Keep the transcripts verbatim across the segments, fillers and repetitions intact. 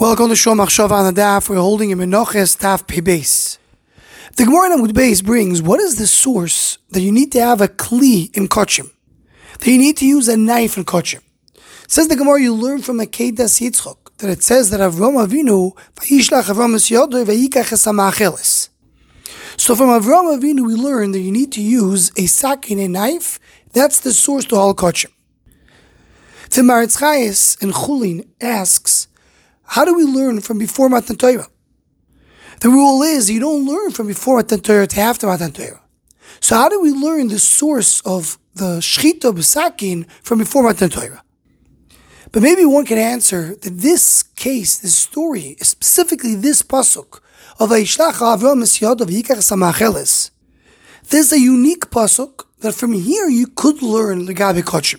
Welcome to Shom Achshava on the Daf. We're holding in Menachos Taf Pei Beis. The Gemara in Amud Beis brings, what is the source that you need to have a kli in kochim? That you need to use a knife in kochim? Says the Gemara, you learn from Akedas Yitzchok that it says that Avram Avinu vayishlach Avram es yodoi vayikach es ha'ma'acheles. So from Avram Avinu we learn that you need to use a sakin, a knife. That's the source to all kochim. The Maritz Chayes in Chulin asks, how do we learn from before Matan Torah? The rule is you don't learn from before Matan Torah to after Matan Torah. So how do we learn the source of the Shchita B'Sakin from before Matan Torah? But maybe one can answer that this case, this story, specifically this pasuk of Vayishlach Avram es yodoi vayikach es ha'ma'acheles, there's a unique pasuk that from here you could learn L'gabi Kochim.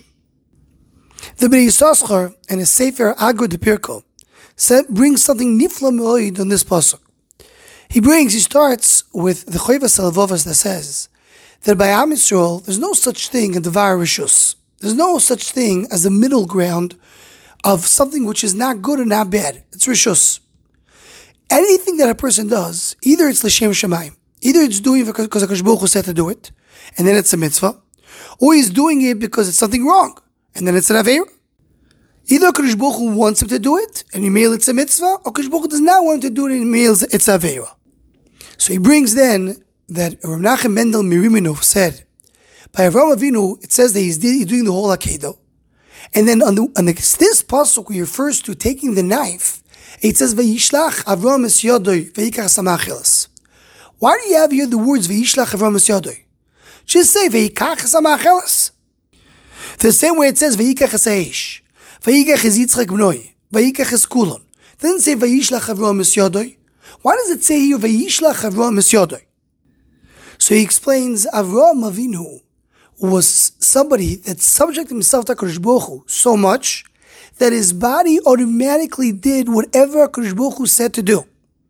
The Bnei Yissaschar and his Sefer Agro de Pirko Said, brings something nifla me'oid on this pasuk. He brings, he starts with the Choivas Halevavos that says that by Am Yisrael there's no such thing as Devar Rishus. There's no such thing as a middle ground of something which is not good or not bad. It's Rishus. Anything that a person does, either it's L'Shem Shamayim, either it's doing it because HaKadosh Baruch Hu said to do it, and then it's a mitzvah, or he's doing it because it's something wrong, and then it's an Aveirah. Either HaKadosh Baruch Hu wants him to do it, and he mails it's a mitzvah, or HaKadosh Baruch Hu does not want him to do it, and he mails it's a aveira. So he brings then that Rav Nachum Mendel Miriminov said, by Avram Avinu, it says that he's doing the whole Akedah. And then on, the, on the, this pasuk, he refers to taking the knife, it says, Vayishlach Avram es yodoi vayikach es ha'ma'acheles. Why do you have here the words Vayishlach Avram es yodoi? Just say vayikach es ha'ma'acheles. The same way it says Vayikach es ha'esh. Vayikach es Yitzchak b'noi, Vayikach es Kulon. It doesn't say Vayishlach Avram es yodoi. Why does it say here Vayishlach Avram es yodoi? So he explains Avram Avinu was somebody that subjected himself to HaKadosh Baruch Hu so much that his body automatically did whatever HaKadosh Baruch Hu said to do.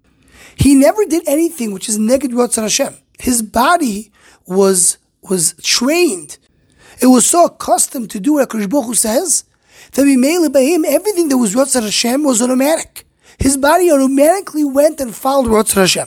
He never did anything which is neged Ratzon Hashem. His body was was trained. It was so accustomed to do what HaKadosh Baruch Hu says that we made by him, everything that was Ratzon Hashem was automatic. His body automatically went and followed Ratzon Hashem.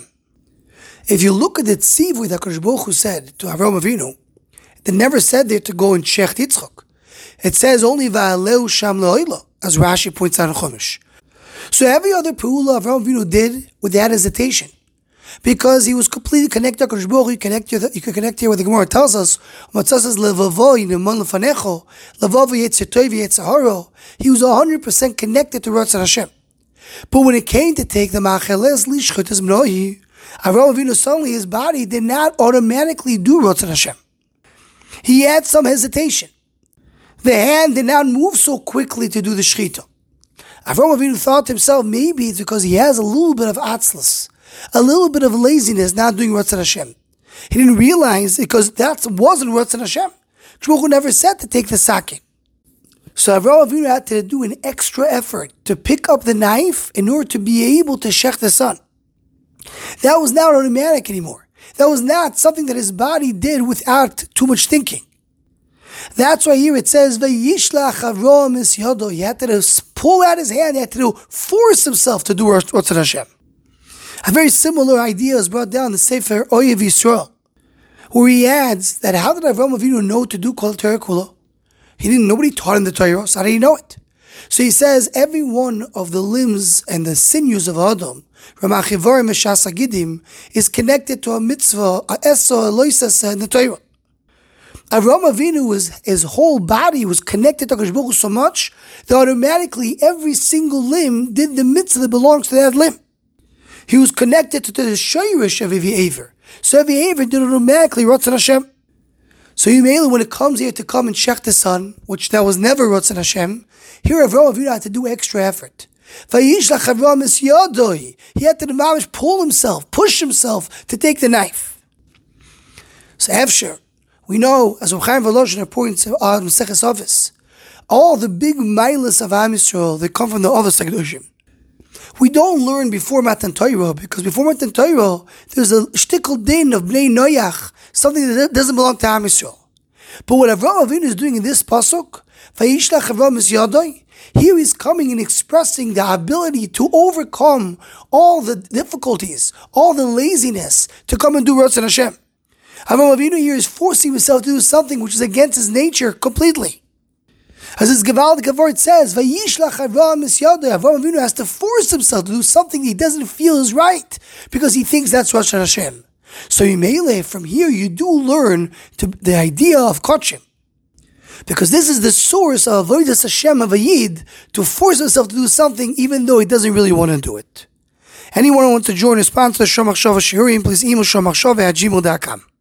If you look at the tzivui that HaKadosh Baruch Hu said to Avram Avinu, they never said there to go and Shech Yitzchak. It says only Va'aleu Sham Le'oila, as Rashi points out in Chumash. So every other Pa'ula Avram Avinu did without hesitation, because he was completely connected to HaKadosh Baruch Hu. You connect here, you can connect here what the Gemara tells us. Matzah says Levavo Yineman Lefanecho, Levavo Yetzer Tov Yetzer Hara. He was one hundred percent connected to Ratzon Hashem. But when it came to take the Ma'acheles Lishchot es Mnohi, Avram Avinu suddenly his body did not automatically do Ratzon Hashem. He had some hesitation. The hand did not move so quickly to do the Shechita. Avram Avinu thought to himself, maybe it's because he has a little bit of atzlus, a little bit of laziness, not doing Ratzon Hashem. He didn't realize because that wasn't Ratzon Hashem. Baruch Hu never said to take the sakin. So Avram Avinu had to do an extra effort to pick up the knife in order to be able to shech the son. That was not automatic anymore. That was not something that his body did without too much thinking. That's why here it says, Vayishlach Avram es yodoi. He had to pull out his hand, he had to force himself to do Ratzon Hashem. A very similar idea is brought down in the Sefer Oyev Yisrael, where he adds that how did Avram Avinu know to do Kol Torah Kula? He didn't, nobody taught him the Torah, so how did he know it? So he says every one of the limbs and the sinews of Adam, Ramachivarim Meshas Agidim, is connected to a mitzvah, a Esa, a Loisasa in the Torah. Avram Avinu, was, his whole body was connected to HaKadosh Baruch Hu so much that automatically every single limb did the mitzvah that belongs to that limb. He was connected to the shayrish of Evi Aver. So Evi Aver did automatically Ratzon Hashem. So you mainly, when it comes here to come and shech the son, which that was never Ratzon Hashem, here Avram Avinu had to do extra effort. Vayishlach Avram es yodoi. He had to mamish pull himself, push himself to take the knife. So Efsher, we know, as Reb Chaim Volozhin points on Maseches Avos, all the big milas of Am Yisrael, they come from the Avos HaKadoshim. We don't learn before Matan Torah, because before Matan Torah, there's a shtickle din of Bnei Noach, something that doesn't belong to Am Yisrael. But what Avram Avinu is doing in this pasuk, Vayishlach Avram es yodoi, Here he's coming and expressing the ability to overcome all the difficulties, all the laziness, to come and do Ratzon Hashem. Avraham Avinu here is forcing himself to do something which is against his nature completely. As this Gevaldik word says, Vayishlach Avraham Misyadeh, Avraham Avinu has to force himself to do something he doesn't feel is right, because he thinks that's Ratzon Hashem. So Yimele, from here you do learn to the idea of Kodshim. Because this is the source of Avodas Hashem of a Yid, to force himself to do something even though he doesn't really want to do it. Anyone who wants to join or sponsor Shomach Shava Shiurim, please email shomachshava at gmail dot com.